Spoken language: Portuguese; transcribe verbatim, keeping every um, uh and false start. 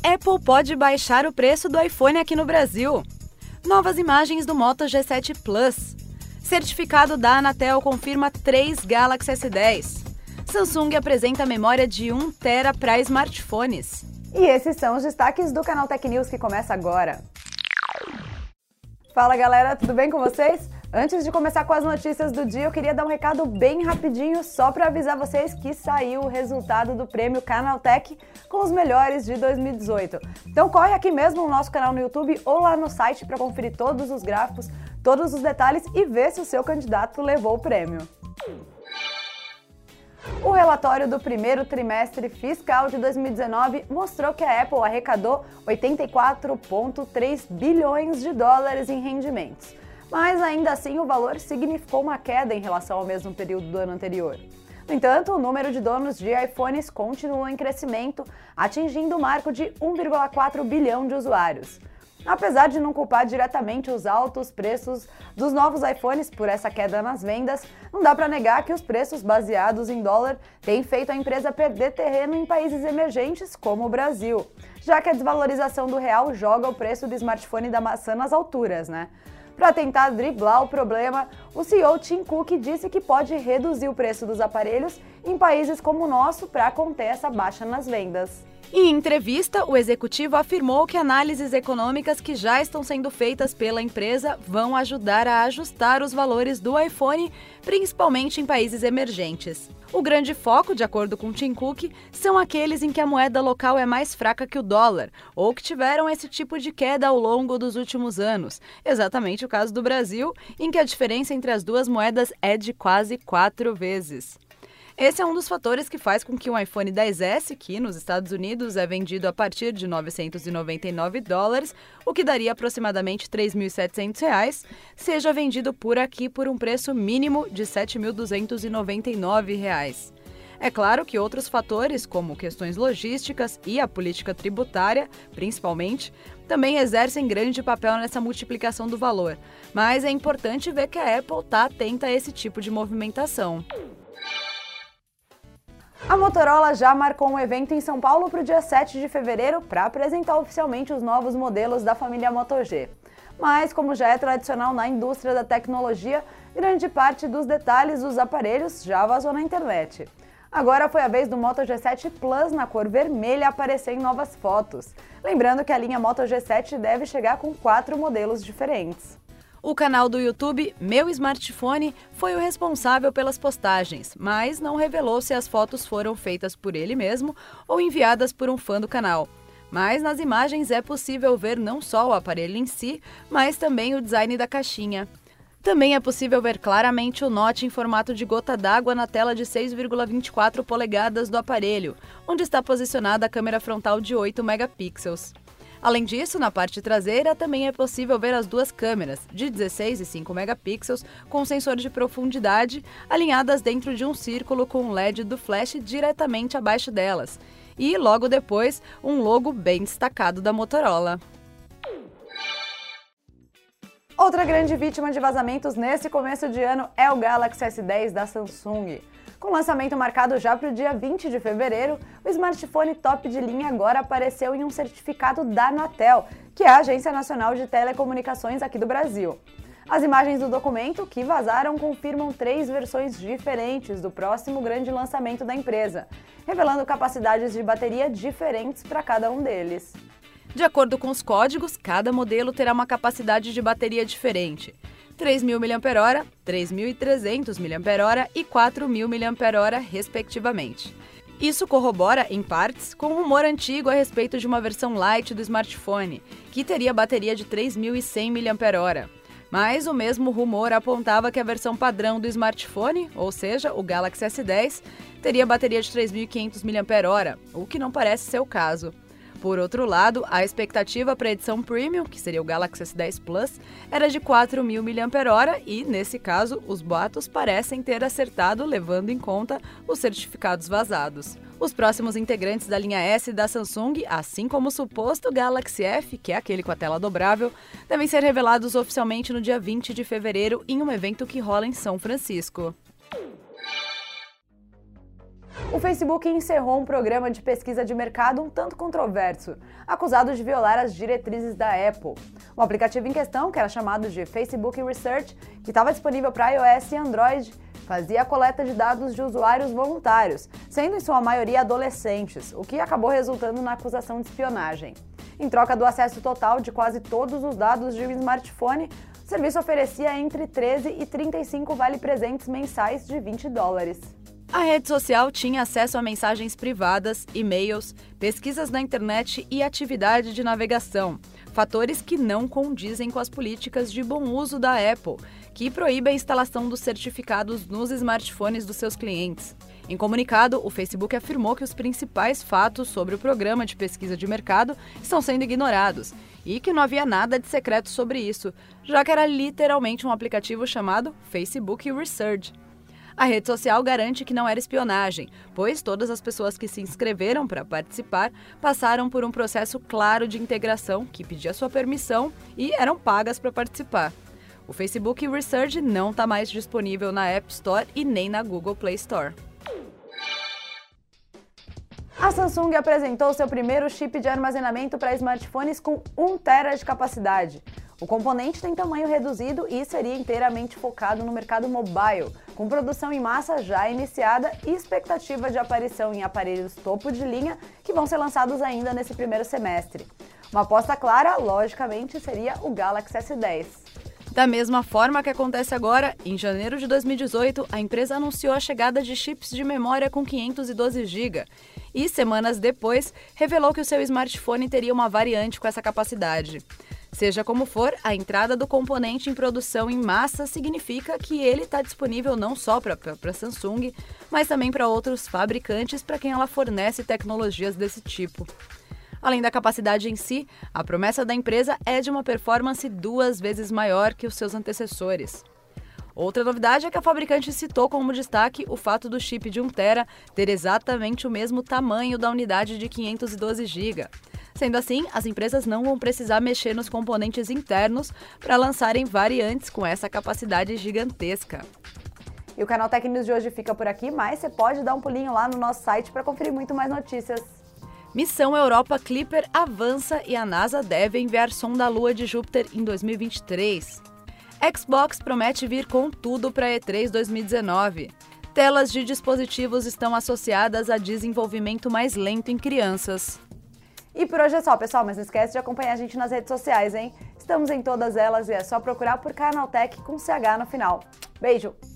Apple pode baixar o preço do iPhone aqui no Brasil. Novas imagens do Moto G sete Plus. Certificado da Anatel confirma três Galaxy S dez. Samsung apresenta memória de um terabyte para smartphones. E esses são os destaques do canal Tech News que começa agora. Fala galera, tudo bem com vocês? Antes de começar com as notícias do dia, eu queria dar um recado bem rapidinho só para avisar vocês que saiu o resultado do prêmio Canaltech com os melhores de dois mil e dezoito. Então corre aqui mesmo no nosso canal no YouTube ou lá no site para conferir todos os gráficos, todos os detalhes e ver se o seu candidato levou o prêmio. O relatório do primeiro trimestre fiscal de dois mil e dezenove mostrou que a Apple arrecadou oitenta e quatro vírgula três bilhões de dólares em rendimentos. Mas ainda assim o valor significou uma queda em relação ao mesmo período do ano anterior. No entanto, o número de donos de iPhones continuou em crescimento, atingindo o marco de um vírgula quatro bilhão de usuários. Apesar de não culpar diretamente os altos preços dos novos iPhones por essa queda nas vendas, não dá para negar que os preços baseados em dólar têm feito a empresa perder terreno em países emergentes como o Brasil, já que a desvalorização do real joga o preço do smartphone da maçã nas alturas, né? Para tentar driblar o problema, o C E O Tim Cook disse que pode reduzir o preço dos aparelhos em países como o nosso para conter essa baixa nas vendas. Em entrevista, o executivo afirmou que análises econômicas que já estão sendo feitas pela empresa vão ajudar a ajustar os valores do iPhone, principalmente em países emergentes. O grande foco, de acordo com Tim Cook, são aqueles em que a moeda local é mais fraca que o dólar, ou que tiveram esse tipo de queda ao longo dos últimos anos. Exatamente o caso do Brasil, em que a diferença entre as duas moedas é de quase quatro vezes. Esse é um dos fatores que faz com que um iPhone dez S, que nos Estados Unidos é vendido a partir de novecentos e noventa e nove dólares, o que daria aproximadamente três mil e setecentos reais, seja vendido por aqui por um preço mínimo de sete mil duzentos e noventa e nove reais. É claro que outros fatores, como questões logísticas e a política tributária, principalmente, também exercem grande papel nessa multiplicação do valor, mas é importante ver que a Apple está atenta a esse tipo de movimentação. A Motorola já marcou um evento em São Paulo para o dia sete de fevereiro para apresentar oficialmente os novos modelos da família Moto G. Mas, como já é tradicional na indústria da tecnologia, grande parte dos detalhes dos aparelhos já vazou na internet. Agora foi a vez do Moto G sete Plus na cor vermelha aparecer em novas fotos. Lembrando que a linha Moto G sete deve chegar com quatro modelos diferentes. O canal do YouTube Meu Smartphone foi o responsável pelas postagens, mas não revelou se as fotos foram feitas por ele mesmo ou enviadas por um fã do canal. Mas nas imagens é possível ver não só o aparelho em si, mas também o design da caixinha. Também é possível ver claramente o Note em formato de gota d'água na tela de seis vírgula vinte e quatro polegadas do aparelho, onde está posicionada a câmera frontal de oito megapixels. Além disso, na parte traseira também é possível ver as duas câmeras, de dezesseis e cinco megapixels, com sensor de profundidade, alinhadas dentro de um círculo com o L E D do flash diretamente abaixo delas. E, logo depois, um logo bem destacado da Motorola. Outra grande vítima de vazamentos nesse começo de ano é o Galaxy S dez da Samsung. Com o lançamento marcado já para o dia vinte de fevereiro, o smartphone top de linha agora apareceu em um certificado da Anatel, que é a Agência Nacional de Telecomunicações aqui do Brasil. As imagens do documento que vazaram confirmam três versões diferentes do próximo grande lançamento da empresa, revelando capacidades de bateria diferentes para cada um deles. De acordo com os códigos, cada modelo terá uma capacidade de bateria diferente. três mil miliampères-hora, três mil e trezentos miliampères-hora e quatro mil miliampères-hora, respectivamente. Isso corrobora, em partes, com um rumor antigo a respeito de uma versão light do smartphone, que teria bateria de três mil e cem miliampères-hora. Mas o mesmo rumor apontava que a versão padrão do smartphone, ou seja, o Galaxy S dez, teria bateria de três mil e quinhentos miliampères-hora, o que não parece ser o caso. Por outro lado, a expectativa para a edição Premium, que seria o Galaxy S dez Plus, era de quatro mil miliampères-hora e, nesse caso, os boatos parecem ter acertado levando em conta os certificados vazados. Os próximos integrantes da linha S da Samsung, assim como o suposto Galaxy F, que é aquele com a tela dobrável, devem ser revelados oficialmente no dia vinte de fevereiro em um evento que rola em São Francisco. O Facebook encerrou um programa de pesquisa de mercado um tanto controverso, acusado de violar as diretrizes da Apple. O aplicativo em questão, que era chamado de Facebook Research, que estava disponível para iOS e Android, fazia a coleta de dados de usuários voluntários, sendo em sua maioria adolescentes, o que acabou resultando na acusação de espionagem. Em troca do acesso total de quase todos os dados de um smartphone, o serviço oferecia entre treze e trinta e cinco vale-presentes mensais de vinte dólares. A rede social tinha acesso a mensagens privadas, e-mails, pesquisas na internet e atividade de navegação, fatores que não condizem com as políticas de bom uso da Apple, que proíbe a instalação dos certificados nos smartphones dos seus clientes. Em comunicado, o Facebook afirmou que os principais fatos sobre o programa de pesquisa de mercado estão sendo ignorados e que não havia nada de secreto sobre isso, já que era literalmente um aplicativo chamado Facebook Research. A rede social garante que não era espionagem, pois todas as pessoas que se inscreveram para participar passaram por um processo claro de integração que pedia sua permissão e eram pagas para participar. O Facebook Research não está mais disponível na App Store e nem na Google Play Store. A Samsung apresentou seu primeiro chip de armazenamento para smartphones com um tera de capacidade. O componente tem tamanho reduzido e seria inteiramente focado no mercado mobile, com produção em massa já iniciada e expectativa de aparição em aparelhos topo de linha que vão ser lançados ainda nesse primeiro semestre. Uma aposta clara, logicamente, seria o Galaxy S dez. Da mesma forma que acontece agora, em janeiro de dois mil e dezoito, a empresa anunciou a chegada de chips de memória com quinhentos e doze gigabytes e, semanas depois, revelou que o seu smartphone teria uma variante com essa capacidade. Seja como for, a entrada do componente em produção em massa significa que ele está disponível não só para a Samsung, mas também para outros fabricantes para quem ela fornece tecnologias desse tipo. Além da capacidade em si, a promessa da empresa é de uma performance duas vezes maior que os seus antecessores. Outra novidade é que a fabricante citou como destaque o fato do chip de um tera ter exatamente o mesmo tamanho da unidade de quinhentos e doze gigabytes. Sendo assim, as empresas não vão precisar mexer nos componentes internos para lançarem variantes com essa capacidade gigantesca. E o Canal Tech News de hoje fica por aqui, mas você pode dar um pulinho lá no nosso site para conferir muito mais notícias. Missão Europa Clipper avança e a NASA deve enviar sonda à Lua de Júpiter em dois mil e vinte e três. Xbox promete vir com tudo para E três dois mil e dezenove. Telas de dispositivos estão associadas a desenvolvimento mais lento em crianças. E por hoje é só, pessoal, mas não esquece de acompanhar a gente nas redes sociais, hein? Estamos em todas elas e é só procurar por Canaltech com C H no final. Beijo!